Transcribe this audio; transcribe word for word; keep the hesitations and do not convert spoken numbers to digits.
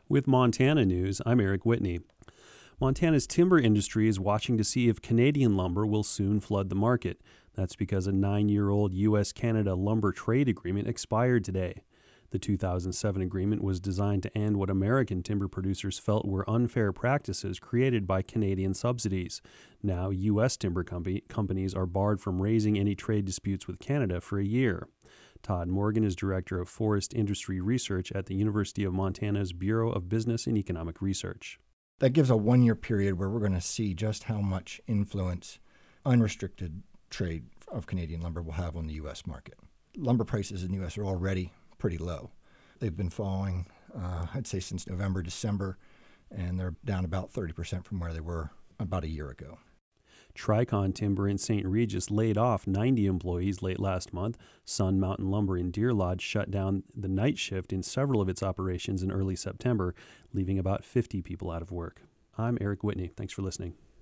With Montana News, I'm Eric Whitney. Montana's timber industry is watching to see if Canadian lumber will soon flood the market. That's because a nine-year-old U S Canada lumber trade agreement expired today. The two thousand seven agreement was designed to end what American timber producers felt were unfair practices created by Canadian subsidies. Now, U S timber com- companies are barred from raising any trade disputes with Canada for a year. Todd Morgan is Director of Forest Industry Research at the University of Montana's Bureau of Business and Economic Research. That gives a one-year period where we're going to see just how much influence unrestricted trade of Canadian lumber will have on the U S market. Lumber prices in the U S are already pretty low. They've been falling, uh, I'd say, since November, December, and they're down about thirty percent from where they were about a year ago. Tricon Timber in Saint Regis laid off ninety employees late last month. Sun Mountain Lumber in Deer Lodge shut down the night shift in several of its operations in early September, leaving about fifty people out of work. I'm Eric Whitney. Thanks for listening.